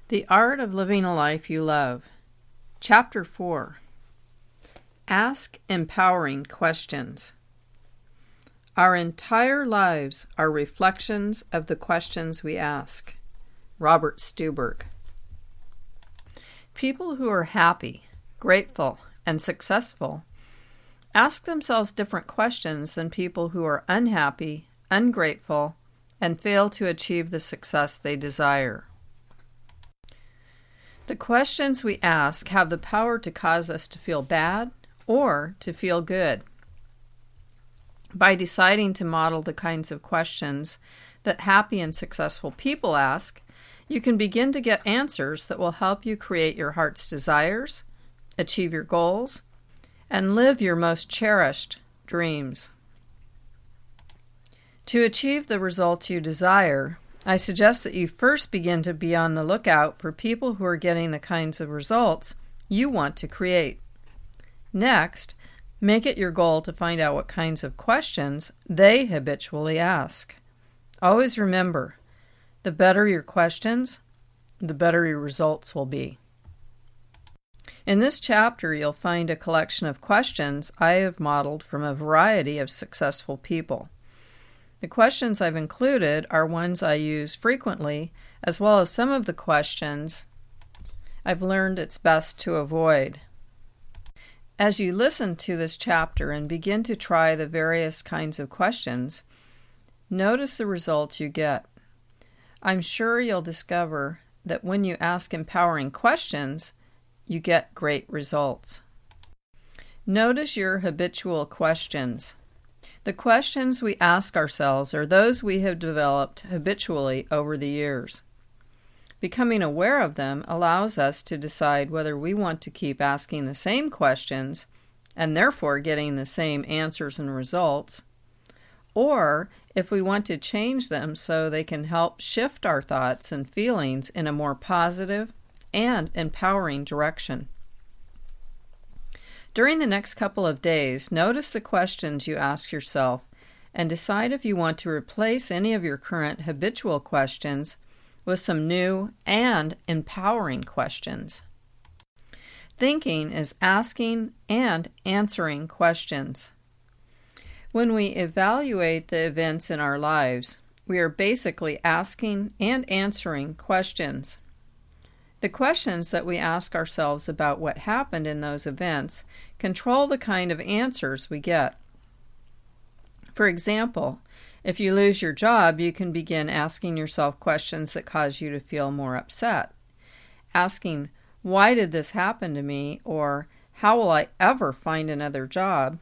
The Art of Living a Life You Love. Chapter 4. Ask Empowering Questions. Our entire lives are reflections of the questions we ask. Robert Stuberg. People who are happy, grateful, and successful ask themselves different questions than people who are unhappy, ungrateful, and fail to achieve the success they desire. The questions we ask have the power to cause us to feel bad or to feel good. By deciding to model the kinds of questions that happy and successful people ask, you can begin to get answers that will help you create your heart's desires, achieve your goals, and live your most cherished dreams. To achieve the results you desire, I suggest that you first begin to be on the lookout for people who are getting the kinds of results you want to create. Next, make it your goal to find out what kinds of questions they habitually ask. Always remember, the better your questions, the better your results will be. In this chapter, you'll find a collection of questions I have modeled from a variety of successful people. The questions I've included are ones I use frequently, as well as some of the questions I've learned it's best to avoid. As you listen to this chapter and begin to try the various kinds of questions, notice the results you get. I'm sure you'll discover that when you ask empowering questions, you get great results. Notice your habitual questions. The questions we ask ourselves are those we have developed habitually over the years. Becoming aware of them allows us to decide whether we want to keep asking the same questions and therefore getting the same answers and results, or if we want to change them so they can help shift our thoughts and feelings in a more positive and empowering direction. During the next couple of days, notice the questions you ask yourself and decide if you want to replace any of your current habitual questions with some new and empowering questions. Thinking is asking and answering questions. When we evaluate the events in our lives, we are basically asking and answering questions. The questions that we ask ourselves about what happened in those events control the kind of answers we get. For example, if you lose your job, you can begin asking yourself questions that cause you to feel more upset. Asking, "Why did this happen to me?" or "How will I ever find another job?"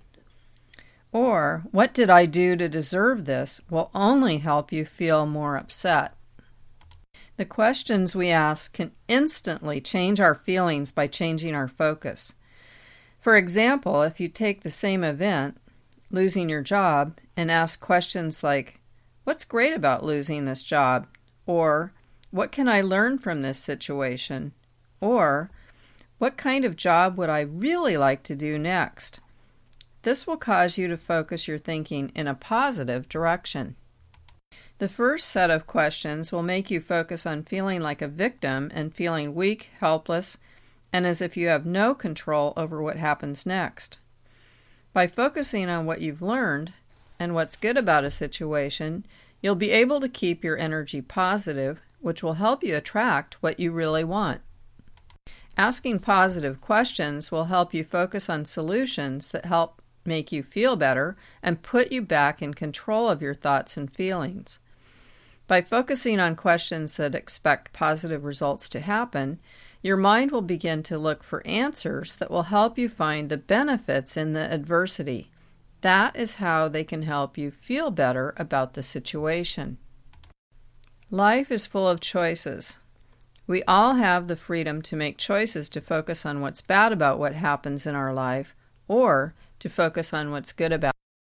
or "What did I do to deserve this?" will only help you feel more upset. The questions we ask can instantly change our feelings by changing our focus. For example, if you take the same event, losing your job, and ask questions like, "What's great about losing this job?" or "What can I learn from this situation?" or "What kind of job would I really like to do next?" This will cause you to focus your thinking in a positive direction. The first set of questions will make you focus on feeling like a victim and feeling weak, helpless, and as if you have no control over what happens next. By focusing on what you've learned and what's good about a situation, you'll be able to keep your energy positive, which will help you attract what you really want. Asking positive questions will help you focus on solutions that help make you feel better and put you back in control of your thoughts and feelings. By focusing on questions that expect positive results to happen, your mind will begin to look for answers that will help you find the benefits in the adversity. That is how they can help you feel better about the situation. Life is full of choices. We all have the freedom to make choices to focus on what's bad about what happens in our life or to focus on what's good about it.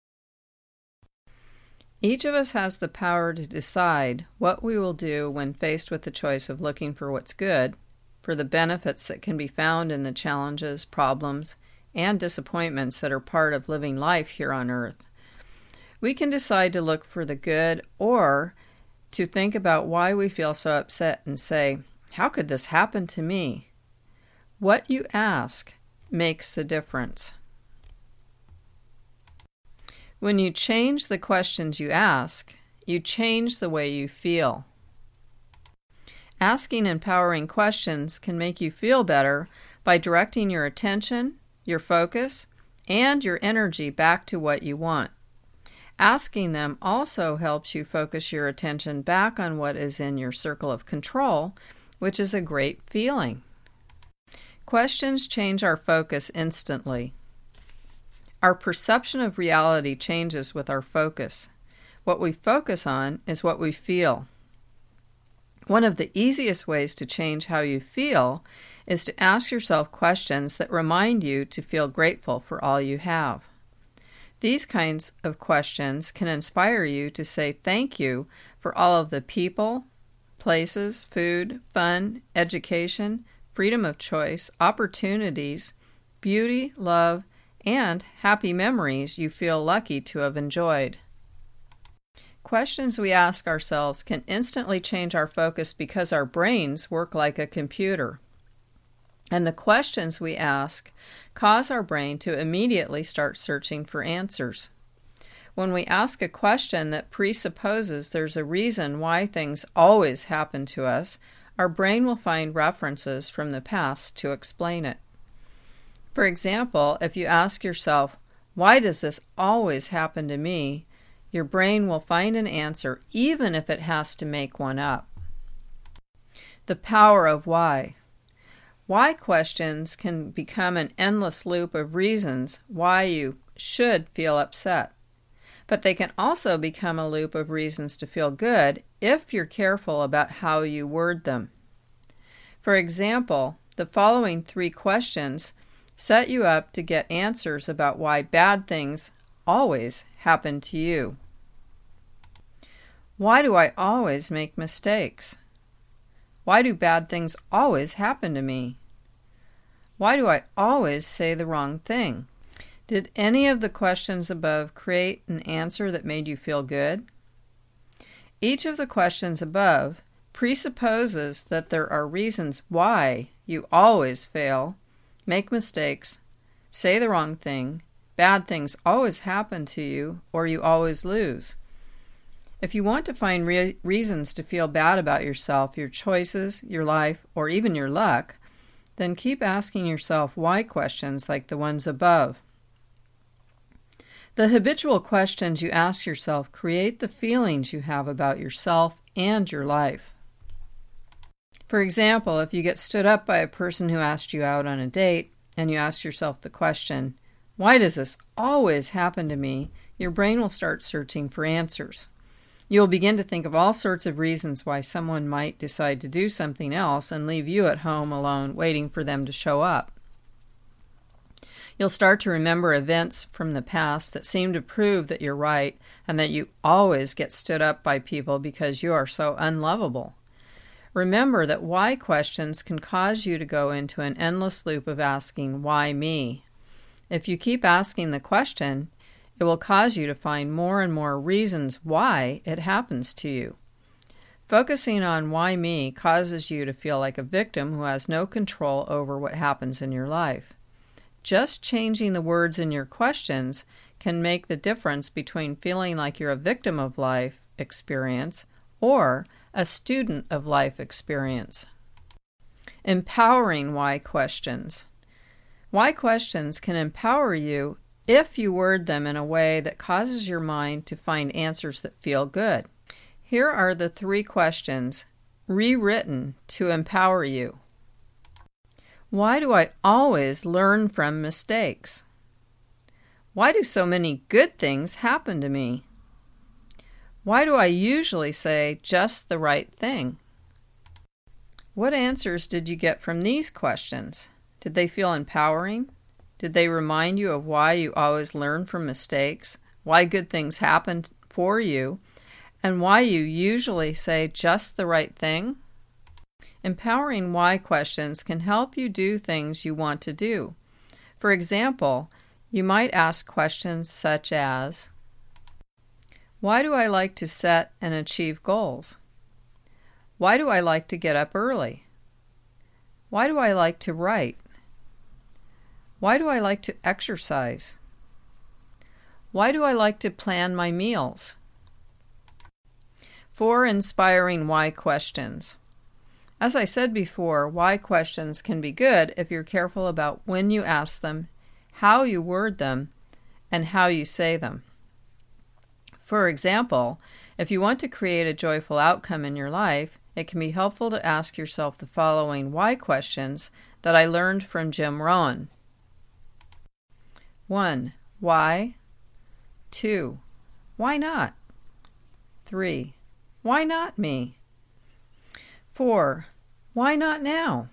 Each of us has the power to decide what we will do when faced with the choice of looking for what's good, for the benefits that can be found in the challenges, problems, and disappointments that are part of living life here on earth. We can decide to look for the good or to think about why we feel so upset and say, How could this happen to me? What you ask makes the difference. When you change the questions you ask, you change the way you feel. Asking empowering questions can make you feel better by directing your attention, your focus, and your energy back to what you want. Asking them also helps you focus your attention back on what is in your circle of control, which is a great feeling. Questions change our focus instantly. Our perception of reality changes with our focus. What we focus on is what we feel. One of the easiest ways to change how you feel is to ask yourself questions that remind you to feel grateful for all you have. These kinds of questions can inspire you to say thank you for all of the people, places, food, fun, education, freedom of choice, opportunities, beauty, love, and happy memories you feel lucky to have enjoyed. Questions we ask ourselves can instantly change our focus because our brains work like a computer. And the questions we ask cause our brain to immediately start searching for answers. When we ask a question that presupposes there's a reason why things always happen to us, our brain will find references from the past to explain it. For example, if you ask yourself, "Why does this always happen to me?" your brain will find an answer even if it has to make one up. The power of why. Why questions can become an endless loop of reasons why you should feel upset. But they can also become a loop of reasons to feel good if you're careful about how you word them. For example, the following 3 questions set you up to get answers about why bad things always happen to you. Why do I always make mistakes? Why do bad things always happen to me? Why do I always say the wrong thing? Did any of the questions above create an answer that made you feel good? Each of the questions above presupposes that there are reasons why you always fail, make mistakes, say the wrong thing, bad things always happen to you, or you always lose. If you want to find reasons to feel bad about yourself, your choices, your life, or even your luck, then keep asking yourself why questions like the ones above. The habitual questions you ask yourself create the feelings you have about yourself and your life. For example, if you get stood up by a person who asked you out on a date, and you ask yourself the question, "Why does this always happen to me?" your brain will start searching for answers. You'll begin to think of all sorts of reasons why someone might decide to do something else and leave you at home alone waiting for them to show up. You'll start to remember events from the past that seem to prove that you're right and that you always get stood up by people because you are so unlovable. Remember that why questions can cause you to go into an endless loop of asking, "Why me?" If you keep asking the question, it will cause you to find more and more reasons why it happens to you. Focusing on why me causes you to feel like a victim who has no control over what happens in your life. Just changing the words in your questions can make the difference between feeling like you're a victim of life experience or a student of life experience. Empowering why questions. Why questions can empower you if you word them in a way that causes your mind to find answers that feel good. Here are the 3 questions rewritten to empower you. Why do I always learn from mistakes? Why do so many good things happen to me? Why do I usually say just the right thing? What answers did you get from these questions? Did they feel empowering? Did they remind you of why you always learn from mistakes, why good things happen for you, and why you usually say just the right thing? Empowering why questions can help you do things you want to do. For example, you might ask questions such as, why do I like to set and achieve goals? Why do I like to get up early? Why do I like to write? Why do I like to exercise? Why do I like to plan my meals? 4 inspiring why questions. As I said before, why questions can be good if you're careful about when you ask them, how you word them, and how you say them. For example, if you want to create a joyful outcome in your life, it can be helpful to ask yourself the following why questions that I learned from Jim Rohn. 1. Why? 2. Why not? 3. Why not me? 4. Why not now?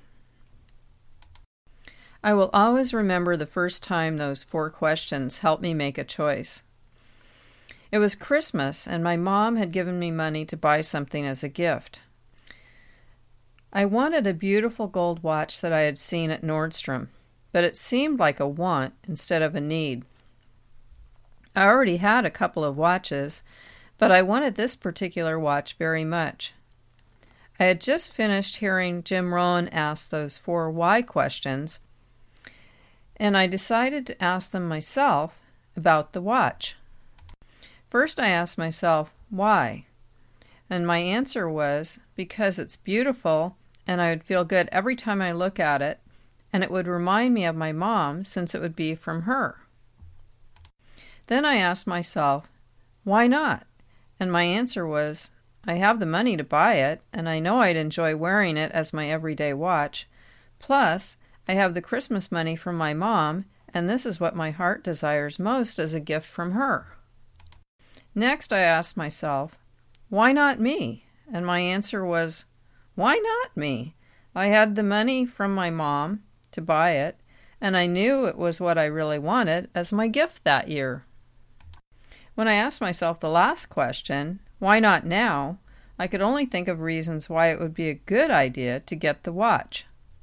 I will always remember the first time those 4 questions helped me make a choice. It was Christmas, and my mom had given me money to buy something as a gift. I wanted a beautiful gold watch that I had seen at Nordstrom, but it seemed like a want instead of a need. I already had a couple of watches, but I wanted this particular watch very much. I had just finished hearing Jim Rohn ask those 4 why questions, and I decided to ask them myself about the watch. First I asked myself, why? And my answer was, because it's beautiful and I would feel good every time I look at it, and it would remind me of my mom since it would be from her. Then I asked myself, why not? And my answer was, I have the money to buy it, and I know I'd enjoy wearing it as my everyday watch. Plus, I have the Christmas money from my mom, and this is what my heart desires most as a gift from her. Next, I asked myself, why not me? And my answer was, why not me? I had the money from my mom to buy it, and I knew it was what I really wanted as my gift that year. When I asked myself the last question, why not now, I could only think of reasons why it would be a good idea to get the watch.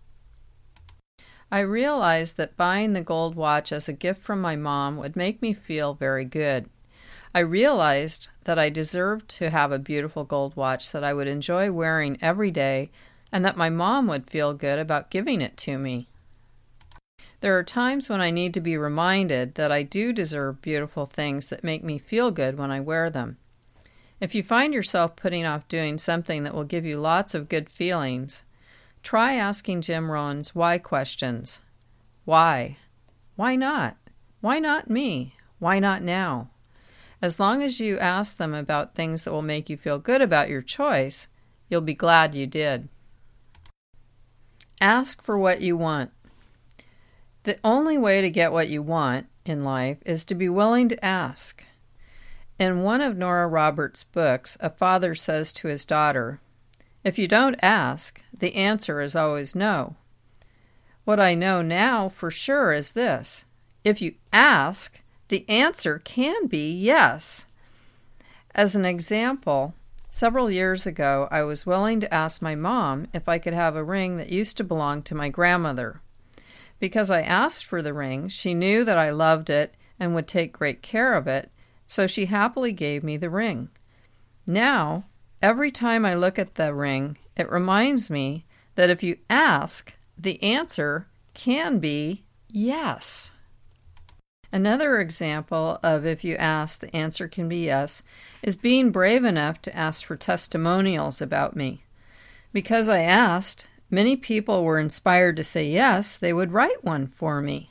I realized that buying the gold watch as a gift from my mom would make me feel very good. I realized that I deserved to have a beautiful gold watch that I would enjoy wearing every day, and that my mom would feel good about giving it to me. There are times when I need to be reminded that I do deserve beautiful things that make me feel good when I wear them. If you find yourself putting off doing something that will give you lots of good feelings, try asking Jim Rohn's why questions. Why? Why not? Why not me? Why not now? As long as you ask them about things that will make you feel good about your choice, you'll be glad you did. Ask for what you want. The only way to get what you want in life is to be willing to ask. In one of Nora Roberts' books, a father says to his daughter, "If you don't ask, the answer is always no. What I know now for sure is this: if you ask, the answer can be yes." As an example, several years ago, I was willing to ask my mom if I could have a ring that used to belong to my grandmother. Because I asked for the ring, she knew that I loved it and would take great care of it, so she happily gave me the ring. Now, every time I look at the ring, it reminds me that if you ask, the answer can be yes. Another example of if you ask, the answer can be yes, is being brave enough to ask for testimonials about me. Because I asked, many people were inspired to say yes, they would write one for me.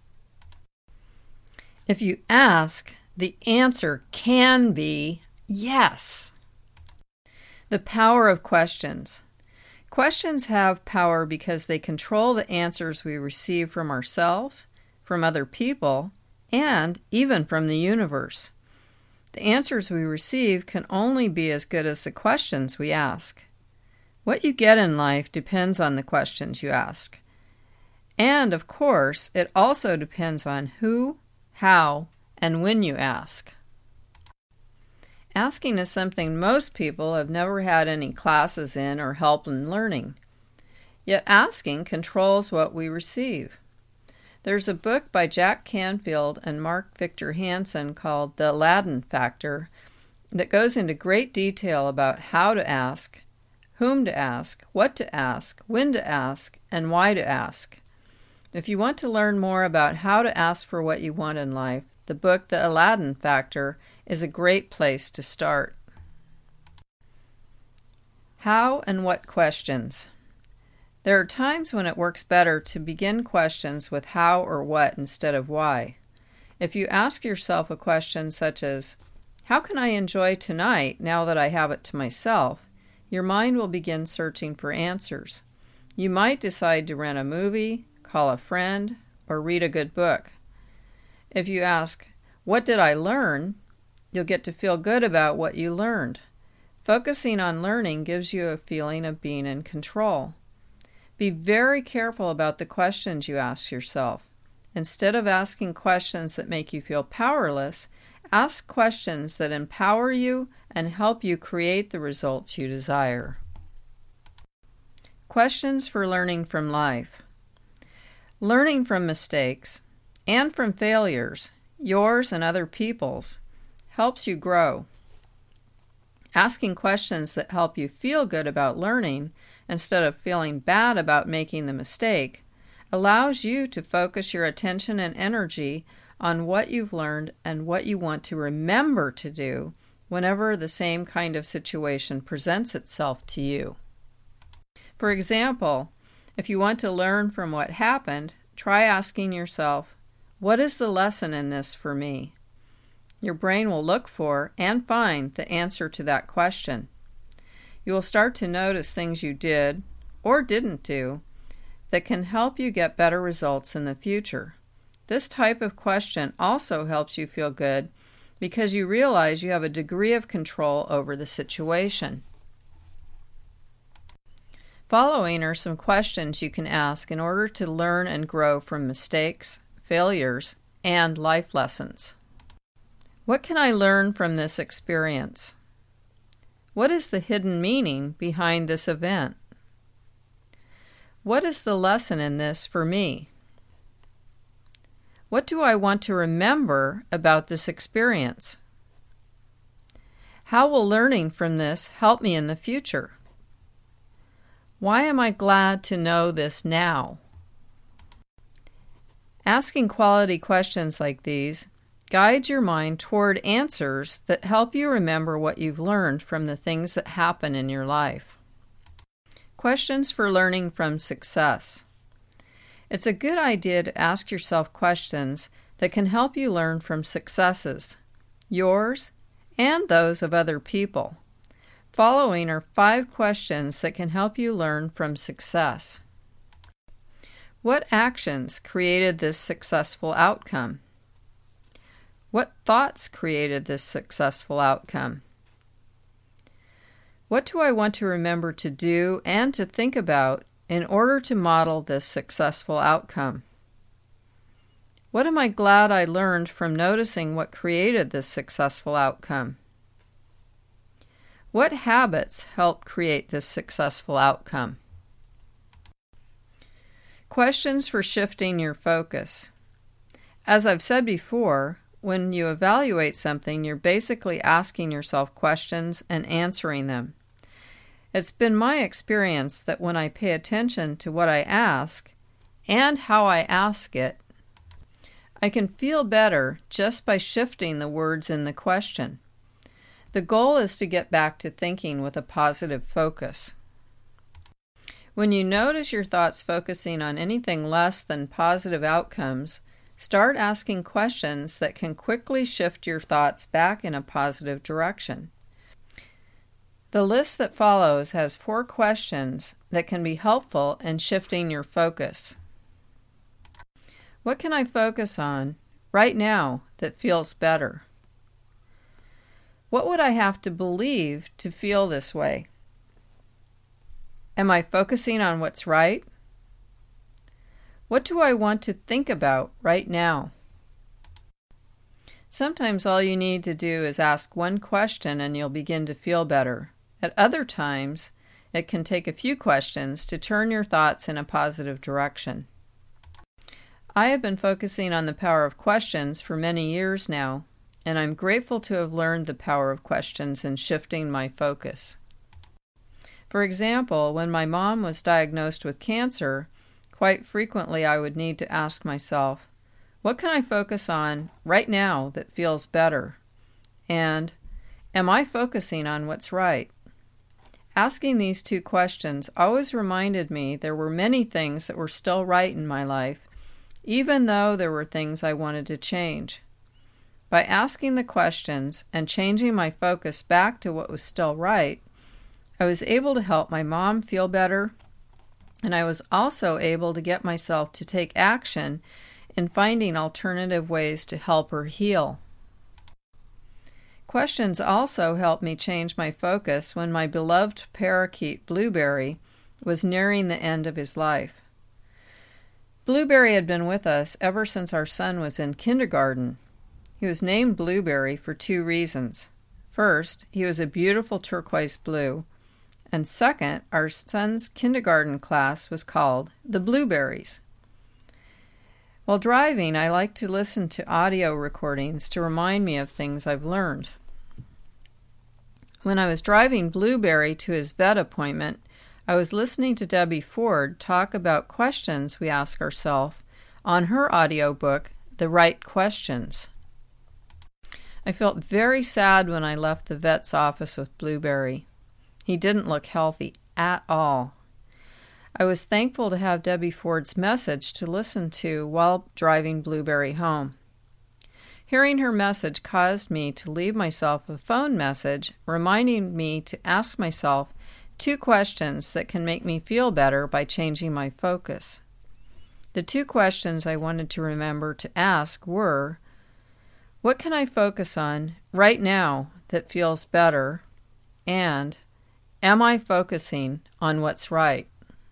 If you ask, the answer can be yes. The power of questions. Questions have power because they control the answers we receive from ourselves, from other people, and even from the universe. The answers we receive can only be as good as the questions we ask. What you get in life depends on the questions you ask. And, of course, it also depends on who, how, and when you ask. Asking is something most people have never had any classes in or help in learning. Yet asking controls what we receive. There's a book by Jack Canfield and Mark Victor Hansen called The Aladdin Factor that goes into great detail about how to ask, whom to ask, what to ask, when to ask, and why to ask. If you want to learn more about how to ask for what you want in life, the book The Aladdin Factor is a great place to start. How and what questions? There are times when it works better to begin questions with how or what instead of why. If you ask yourself a question such as, "How can I enjoy tonight now that I have it to myself?" your mind will begin searching for answers. You might decide to rent a movie, call a friend, or read a good book. If you ask, "What did I learn?" you'll get to feel good about what you learned. Focusing on learning gives you a feeling of being in control. Be very careful about the questions you ask yourself. Instead of asking questions that make you feel powerless, ask questions that empower you and help you create the results you desire. Questions for learning from life. Learning from mistakes and from failures, yours and other people's, helps you grow. Asking questions that help you feel good about learning instead of feeling bad about making the mistake allows you to focus your attention and energy on what you've learned and what you want to remember to do whenever the same kind of situation presents itself to you. For example, if you want to learn from what happened, try asking yourself, "What is the lesson in this for me?" Your brain will look for and find the answer to that question. You will start to notice things you did or didn't do that can help you get better results in the future. This type of question also helps you feel good because you realize you have a degree of control over the situation. Following are some questions you can ask in order to learn and grow from mistakes, failures, and life lessons. What can I learn from this experience? What is the hidden meaning behind this event? What is the lesson in this for me? What do I want to remember about this experience? How will learning from this help me in the future? Why am I glad to know this now? Asking quality questions like these guides your mind toward answers that help you remember what you've learned from the things that happen in your life. Questions for learning from success. It's a good idea to ask yourself questions that can help you learn from successes, yours and those of other people. Following are 5 questions that can help you learn from success. What actions created this successful outcome? What thoughts created this successful outcome? What do I want to remember to do and to think about in order to model this successful outcome? What am I glad I learned from noticing what created this successful outcome? What habits help create this successful outcome? Questions for shifting your focus. As I've said before, when you evaluate something, you're basically asking yourself questions and answering them. It's been my experience that when I pay attention to what I ask and how I ask it, I can feel better just by shifting the words in the question. The goal is to get back to thinking with a positive focus. When you notice your thoughts focusing on anything less than positive outcomes, start asking questions that can quickly shift your thoughts back in a positive direction. The list that follows has 4 questions that can be helpful in shifting your focus. What can I focus on right now that feels better? What would I have to believe to feel this way? Am I focusing on what's right? What do I want to think about right now? Sometimes all you need to do is ask one question and you'll begin to feel better. At other times, it can take a few questions to turn your thoughts in a positive direction. I have been focusing on the power of questions for many years now, and I'm grateful to have learned the power of questions in shifting my focus. For example, when my mom was diagnosed with cancer, quite frequently I would need to ask myself, what can I focus on right now that feels better? And, am I focusing on what's right? Asking these two questions always reminded me there were many things that were still right in my life, even though there were things I wanted to change. By asking the questions and changing my focus back to what was still right, I was able to help my mom feel better, and I was also able to get myself to take action in finding alternative ways to help her heal. Questions also helped me change my focus when my beloved parakeet Blueberry was nearing the end of his life. Blueberry had been with us ever since our son was in kindergarten. He was named Blueberry for two reasons. First, he was a beautiful turquoise blue, and second, our son's kindergarten class was called the Blueberries. While driving, I like to listen to audio recordings to remind me of things I've learned. When I was driving Blueberry to his vet appointment, I was listening to Debbie Ford talk about questions we ask ourselves on her audiobook, The Right Questions. I felt very sad when I left the vet's office with Blueberry. He didn't look healthy at all. I was thankful to have Debbie Ford's message to listen to while driving Blueberry home. Hearing her message caused me to leave myself a phone message reminding me to ask myself two questions that can make me feel better by changing my focus. The two questions I wanted to remember to ask were, what can I focus on right now that feels better? And, am I focusing on what's right?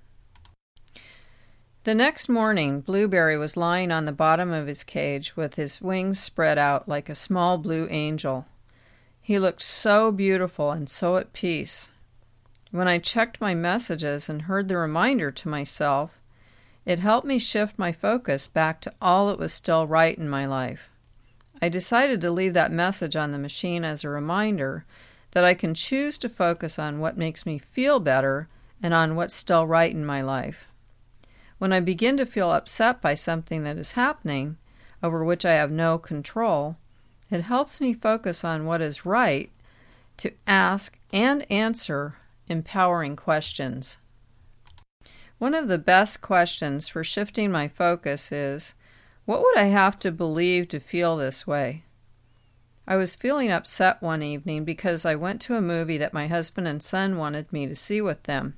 The next morning, Blueberry was lying on the bottom of his cage with his wings spread out like a small blue angel. He looked so beautiful and so at peace. When I checked my messages and heard the reminder to myself, it helped me shift my focus back to all that was still right in my life. I decided to leave that message on the machine as a reminder that I can choose to focus on what makes me feel better and on what's still right in my life. When I begin to feel upset by something that is happening, over which I have no control, it helps me focus on what is right to ask and answer empowering questions. One of the best questions for shifting my focus is, what would I have to believe to feel this way? I was feeling upset one evening because I went to a movie that my husband and son wanted me to see with them.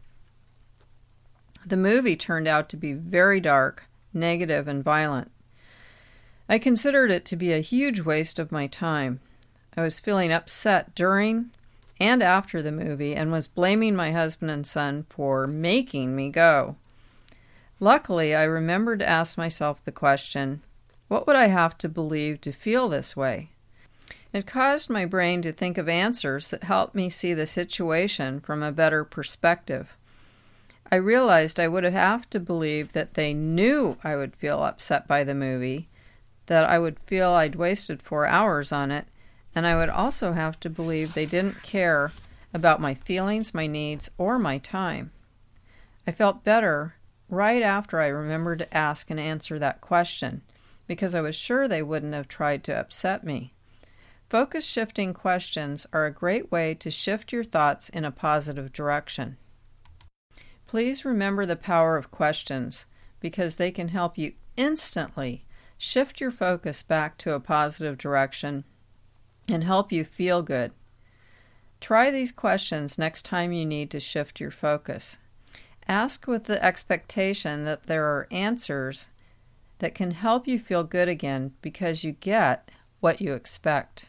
The movie turned out to be very dark, negative, and violent. I considered it to be a huge waste of my time. I was feeling upset during and after the movie and was blaming my husband and son for making me go. Luckily, I remembered to ask myself the question, what would I have to believe to feel this way? It caused my brain to think of answers that helped me see the situation from a better perspective. I realized I would have to believe that they knew I would feel upset by the movie, that I would feel I'd wasted 4 hours on it, and I would also have to believe they didn't care about my feelings, my needs, or my time. I felt better right after I remembered to ask and answer that question, because I was sure they wouldn't have tried to upset me. Focus-shifting questions are a great way to shift your thoughts in a positive direction. Please remember the power of questions because they can help you instantly shift your focus back to a positive direction and help you feel good. Try these questions next time you need to shift your focus. Ask with the expectation that there are answers that can help you feel good again because you get what you expect.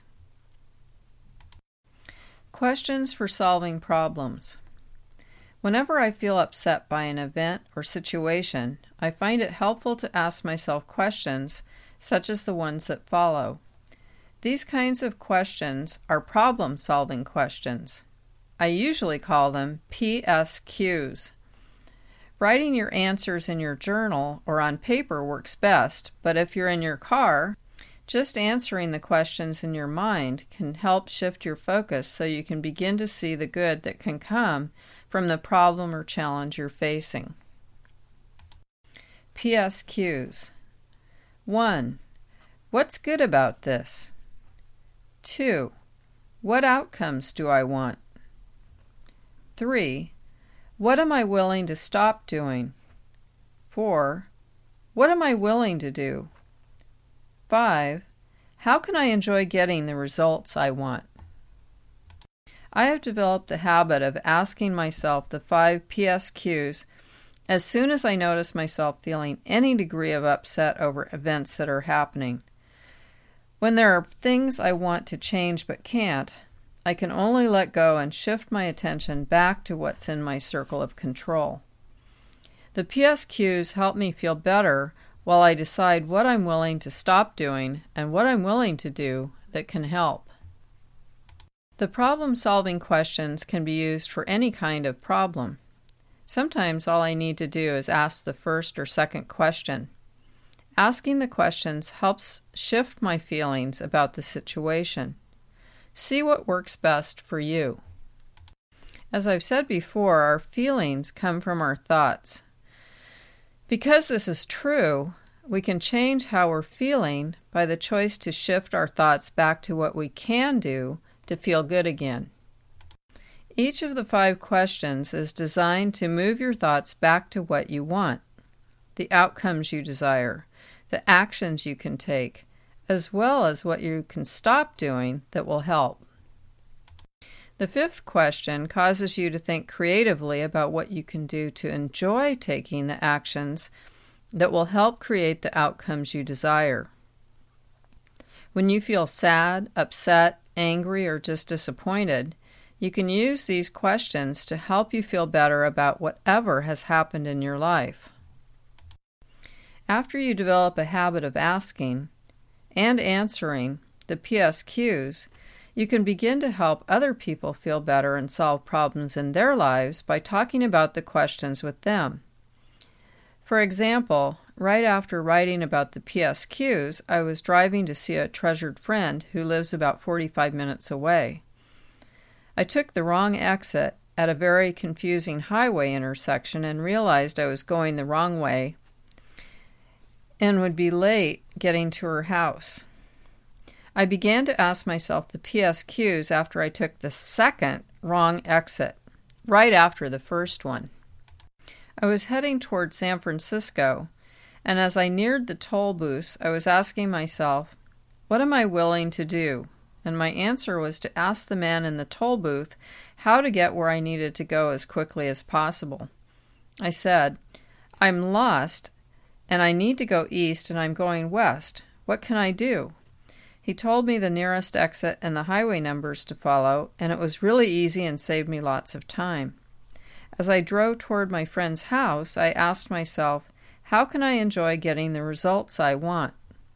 Questions for solving problems. Whenever I feel upset by an event or situation, I find it helpful to ask myself questions such as the ones that follow. These kinds of questions are problem-solving questions. I usually call them PSQs. Writing your answers in your journal or on paper works best, but if you're in your car, just answering the questions in your mind can help shift your focus so you can begin to see the good that can come from the problem or challenge you're facing. PSQs. 1. What's good about this? 2. What outcomes do I want? 3. What am I willing to stop doing? 4. What am I willing to do? 5. How can I enjoy getting the results I want? I have developed the habit of asking myself the 5 PSQs as soon as I notice myself feeling any degree of upset over events that are happening. When there are things I want to change but can't, I can only let go and shift my attention back to what's in my circle of control. The PSQs help me feel better while I decide what I'm willing to stop doing and what I'm willing to do that can help. The problem-solving questions can be used for any kind of problem. Sometimes all I need to do is ask the first or second question. Asking the questions helps shift my feelings about the situation. See what works best for you. As I've said before, our feelings come from our thoughts. Because this is true, we can change how we're feeling by the choice to shift our thoughts back to what we can do to feel good again. Each of the 5 questions is designed to move your thoughts back to what you want, the outcomes you desire, the actions you can take, as well as what you can stop doing that will help. The 5th question causes you to think creatively about what you can do to enjoy taking the actions that will help create the outcomes you desire. When you feel sad, upset, angry, or just disappointed, you can use these questions to help you feel better about whatever has happened in your life. After you develop a habit of asking and answering the PSQs, you can begin to help other people feel better and solve problems in their lives by talking about the questions with them. For example, right after writing about the PSQs, I was driving to see a treasured friend who lives about 45 minutes away. I took the wrong exit at a very confusing highway intersection and realized I was going the wrong way and would be late getting to her house. I began to ask myself the PSQs after I took the second wrong exit, right after the first one. I was heading toward San Francisco, and as I neared the toll booths, I was asking myself, what am I willing to do? And my answer was to ask the man in the toll booth how to get where I needed to go as quickly as possible. I said, I'm lost, and I need to go east, and I'm going west. What can I do? He told me the nearest exit and the highway numbers to follow, and it was really easy and saved me lots of time. As I drove toward my friend's house, I asked myself, how can I enjoy getting the results I want?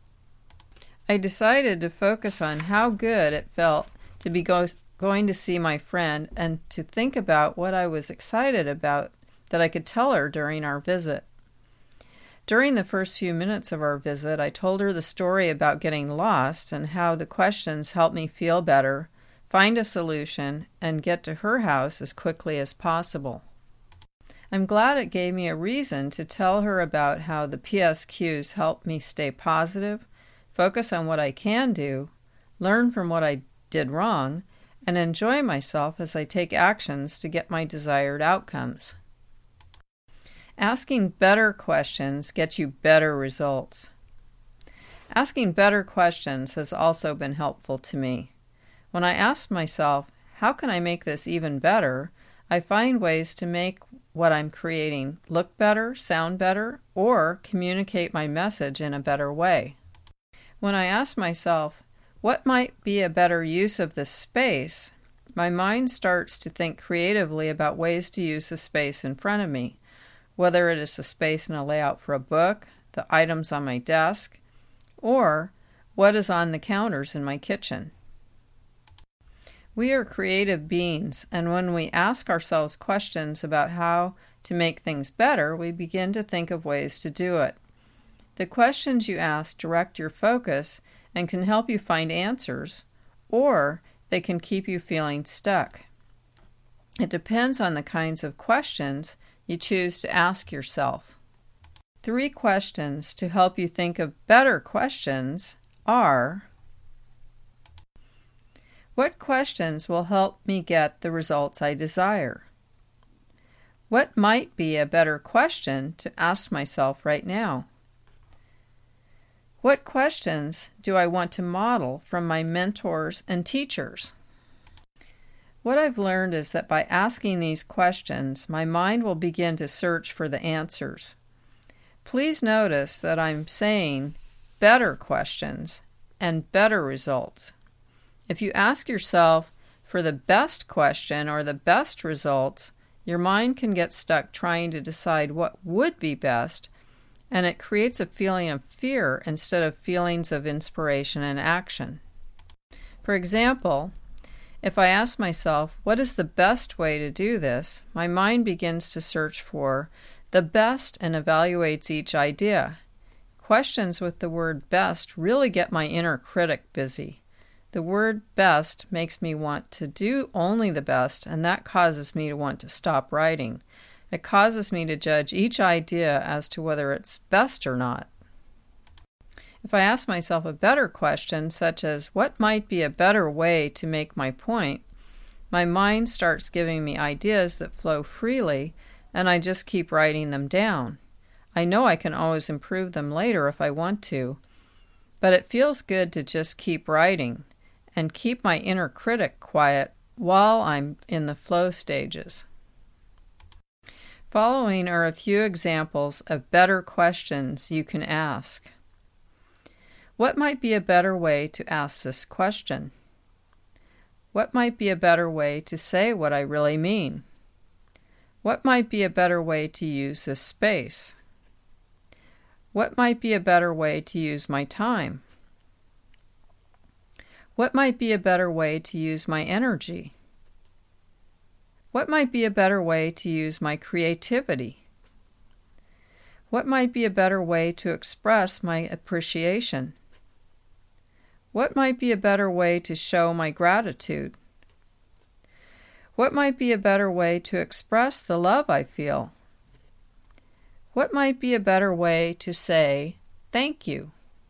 I decided to focus on how good it felt to be going to see my friend and to think about what I was excited about that I could tell her during our visit. During the first few minutes of our visit, I told her the story about getting lost and how the questions helped me feel better, find a solution, and get to her house as quickly as possible. I'm glad it gave me a reason to tell her about how the PSQs helped me stay positive, focus on what I can do, learn from what I did wrong, and enjoy myself as I take actions to get my desired outcomes. Asking better questions gets you better results. Asking better questions has also been helpful to me. When I ask myself, how can I make this even better, I find ways to make what I'm creating look better, sound better, or communicate my message in a better way. When I ask myself, what might be a better use of this space, my mind starts to think creatively about ways to use the space in front of me, whether it is the space in a layout for a book, the items on my desk, or what is on the counters in my kitchen. We are creative beings, and when we ask ourselves questions about how to make things better, we begin to think of ways to do it. The questions you ask direct your focus and can help you find answers, or they can keep you feeling stuck. It depends on the kinds of questions you choose to ask yourself. 3 questions to help you think of better questions are: what questions will help me get the results I desire? What might be a better question to ask myself right now? What questions do I want to model from my mentors and teachers? What I've learned is that by asking these questions, my mind will begin to search for the answers. Please notice that I'm saying better questions and better results. If you ask yourself for the best question or the best results, your mind can get stuck trying to decide what would be best, and it creates a feeling of fear instead of feelings of inspiration and action. For example, if I ask myself, what is the best way to do this, my mind begins to search for the best and evaluates each idea. Questions with the word best really get my inner critic busy. The word best makes me want to do only the best, and that causes me to want to stop writing. It causes me to judge each idea as to whether it's best or not. If I ask myself a better question, such as, what might be a better way to make my point, my mind starts giving me ideas that flow freely, and I just keep writing them down. I know I can always improve them later if I want to, but it feels good to just keep writing and keep my inner critic quiet while I'm in the flow stages. Following are a few examples of better questions you can ask. What might be a better way to ask this question? What might be a better way to say what I really mean? What might be a better way to use this space? What might be a better way to use my time? What might be a better way to use my energy? What might be a better way to use my creativity? What might be a better way to express my appreciation? What might be a better way to show my gratitude? What might be a better way to express the love I feel? What might be a better way to say thank you?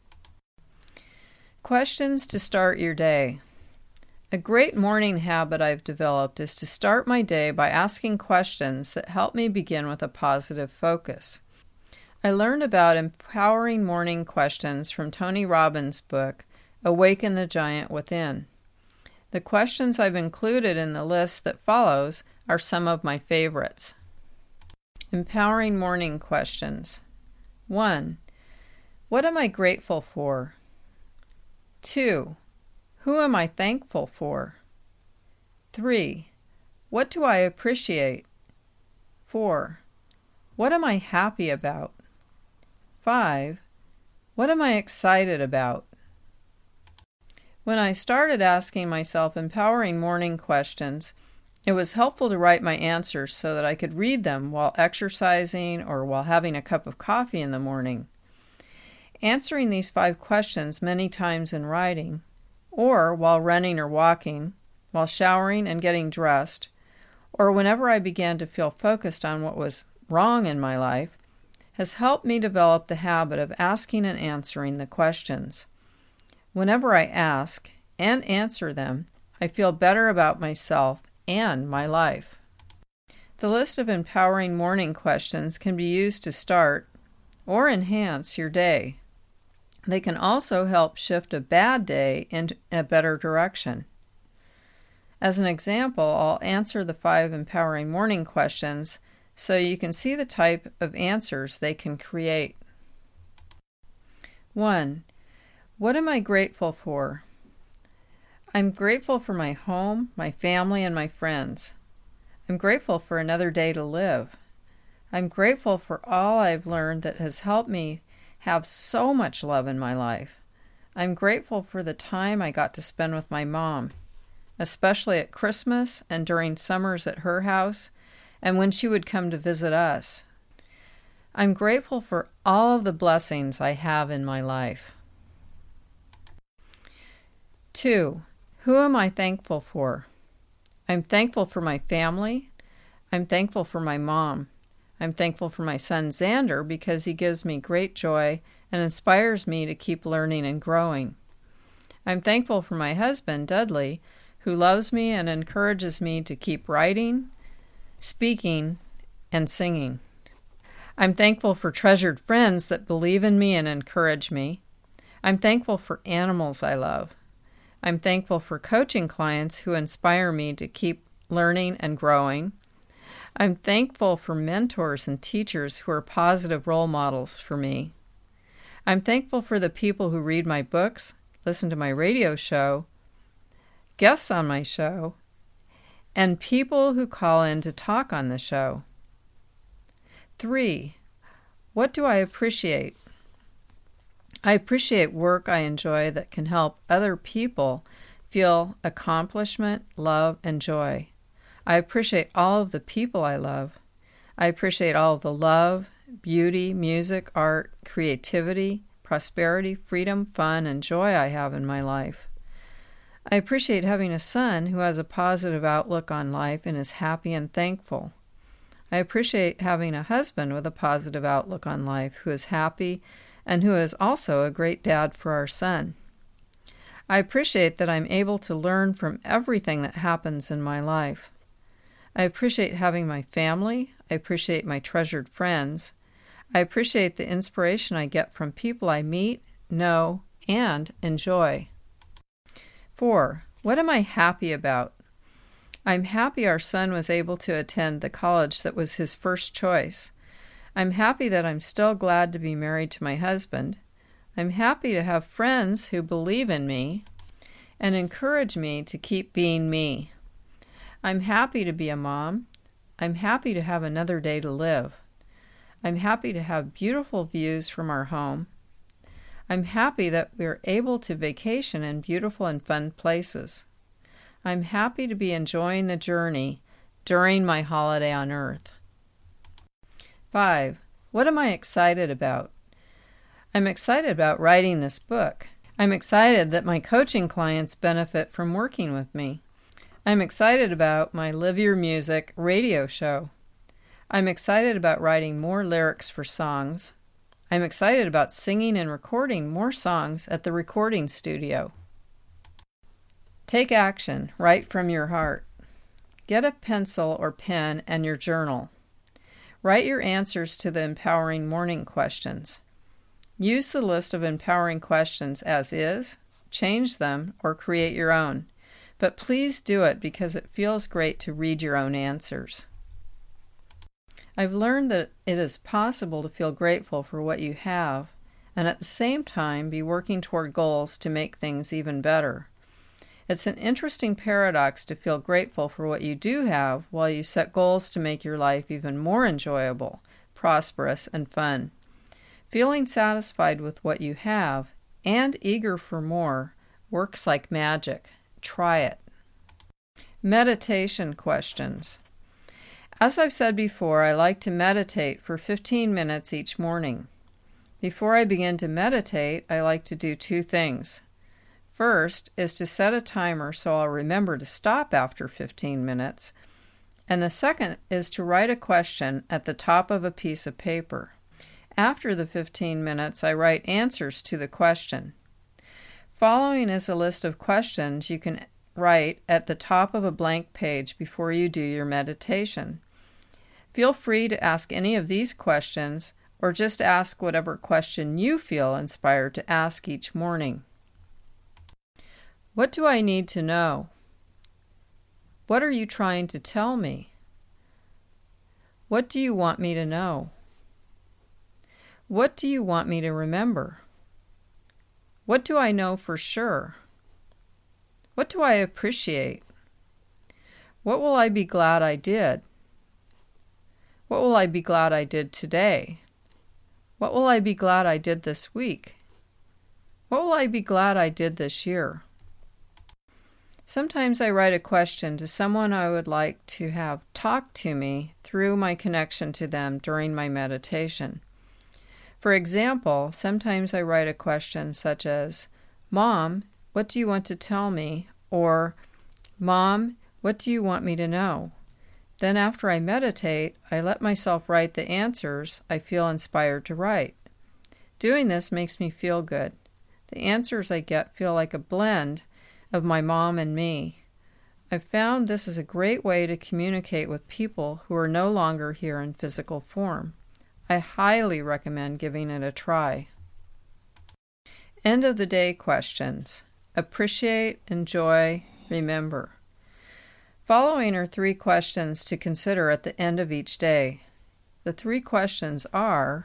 Questions to start your day. A great morning habit I've developed is to start my day by asking questions that help me begin with a positive focus. I learned about empowering morning questions from Tony Robbins' book, Awaken the Giant Within. The questions I've included in the list that follows are some of my favorites. Empowering morning questions. 1. What am I grateful for? 2. Who am I thankful for? 3. What do I appreciate? 4. What am I happy about? 5. What am I excited about? When I started asking myself empowering morning questions, it was helpful to write my answers so that I could read them while exercising or while having a cup of coffee in the morning. Answering these 5 questions many times in writing, or while running or walking, while showering and getting dressed, or whenever I began to feel focused on what was wrong in my life, has helped me develop the habit of asking and answering the questions. Whenever I ask and answer them, I feel better about myself and my life. The list of empowering morning questions can be used to start or enhance your day. They can also help shift a bad day in a better direction. As an example, I'll answer the 5 empowering morning questions so you can see the type of answers they can create. 1. What am I grateful for? I'm grateful for my home, my family, and my friends. I'm grateful for another day to live. I'm grateful for all I've learned that has helped me have so much love in my life. I'm grateful for the time I got to spend with my mom, especially at Christmas and during summers at her house, and when she would come to visit us. I'm grateful for all of the blessings I have in my life. 2. Who am I thankful for? I'm thankful for my family. I'm thankful for my mom. I'm thankful for my son Xander because he gives me great joy and inspires me to keep learning and growing. I'm thankful for my husband, Dudley, who loves me and encourages me to keep writing, speaking, and singing. I'm thankful for treasured friends that believe in me and encourage me. I'm thankful for animals I love. I'm thankful for coaching clients who inspire me to keep learning and growing. I'm thankful for mentors and teachers who are positive role models for me. I'm thankful for the people who read my books, listen to my radio show, guests on my show, and people who call in to talk on the show. 3. What do I appreciate? I appreciate work I enjoy that can help other people feel accomplishment, love, and joy. I appreciate all of the people I love. I appreciate all of the love, beauty, music, art, creativity, prosperity, freedom, fun, and joy I have in my life. I appreciate having a son who has a positive outlook on life and is happy and thankful. I appreciate having a husband with a positive outlook on life who is happy and who is also a great dad for our son. I appreciate that I'm able to learn from everything that happens in my life. I appreciate having my family. I appreciate my treasured friends. I appreciate the inspiration I get from people I meet, know, and enjoy. 4. What am I happy about? I'm happy our son was able to attend the college that was his first choice. I'm happy that I'm still glad to be married to my husband. I'm happy to have friends who believe in me and encourage me to keep being me. I'm happy to be a mom. I'm happy to have another day to live. I'm happy to have beautiful views from our home. I'm happy that we're able to vacation in beautiful and fun places. I'm happy to be enjoying the journey during my holiday on Earth. 5. What am I excited about? I'm excited about writing this book. I'm excited that my coaching clients benefit from working with me. I'm excited about my Live Your Music radio show. I'm excited about writing more lyrics for songs. I'm excited about singing and recording more songs at the recording studio. Take action. Write from your heart. Get a pencil or pen and your journal. Write your answers to the empowering morning questions. Use the list of empowering questions as is, change them, or create your own. But please do it because it feels great to read your own answers. I've learned that it is possible to feel grateful for what you have and at the same time be working toward goals to make things even better. It's an interesting paradox to feel grateful for what you do have while you set goals to make your life even more enjoyable, prosperous, and fun. Feeling satisfied with what you have and eager for more works like magic. Try it. Meditation questions. As I've said before, I like to meditate for 15 minutes each morning. Before I begin to meditate, I like to do 2 things. First is to set a timer so I'll remember to stop after 15 minutes, and the second is to write a question at the top of a piece of paper. After the 15 minutes, I write answers to the question. Following is a list of questions you can write at the top of a blank page before you do your meditation. Feel free to ask any of these questions or just ask whatever question you feel inspired to ask each morning. What do I need to know? What are you trying to tell me? What do you want me to know? What do you want me to remember? What do I know for sure? What do I appreciate? What will I be glad I did? What will I be glad I did today? What will I be glad I did this week? What will I be glad I did this year? Sometimes I write a question to someone I would like to have talk to me through my connection to them during my meditation. For example, sometimes I write a question such as, Mom, what do you want to tell me? Or, Mom, What do you want me to know? Then after I meditate, I let myself write the answers I feel inspired to write. Doing this makes me feel good. The answers I get feel like a blend of my mom and me. I've found this is a great way to communicate with people who are no longer here in physical form. I highly recommend giving it a try. End of the day questions. Appreciate, enjoy, remember. Following are 3 questions to consider at the end of each day. The 3 questions are: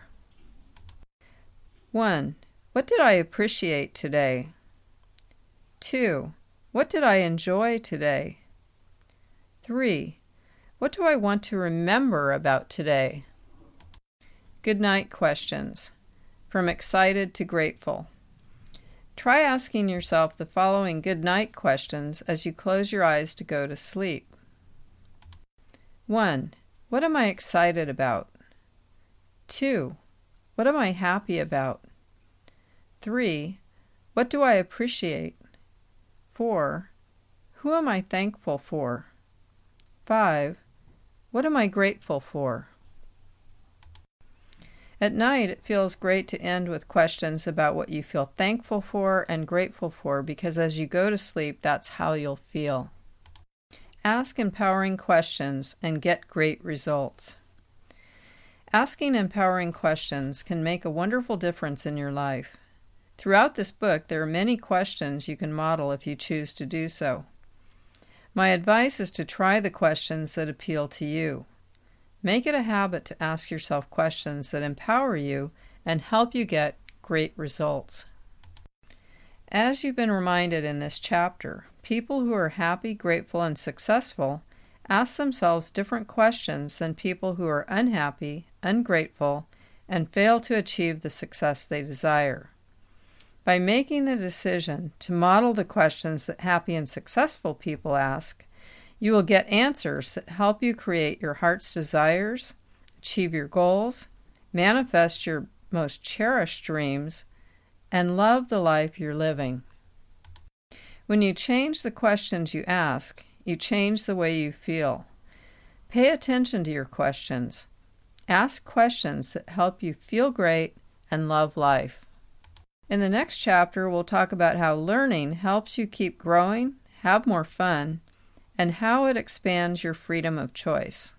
1. What did I appreciate today? 2. What did I enjoy today? 3. What do I want to remember about today? Good night questions. From excited to grateful. Try asking yourself the following good night questions as you close your eyes to go to sleep. 1. What am I excited about? 2. What am I happy about? 3. What do I appreciate? 4. Who am I thankful for? 5. What am I grateful for? At night, it feels great to end with questions about what you feel thankful for and grateful for, because as you go to sleep, that's how you'll feel. Ask empowering questions and get great results. Asking empowering questions can make a wonderful difference in your life. Throughout this book, there are many questions you can model if you choose to do so. My advice is to try the questions that appeal to you. Make it a habit to ask yourself questions that empower you and help you get great results. As you've been reminded in this chapter, people who are happy, grateful, and successful ask themselves different questions than people who are unhappy, ungrateful, and fail to achieve the success they desire. By making the decision to model the questions that happy and successful people ask, you will get answers that help you create your heart's desires, achieve your goals, manifest your most cherished dreams, and love the life you're living. When you change the questions you ask, you change the way you feel. Pay attention to your questions. Ask questions that help you feel great and love life. In the next chapter, we'll talk about how learning helps you keep growing, have more fun, and how it expands your freedom of choice.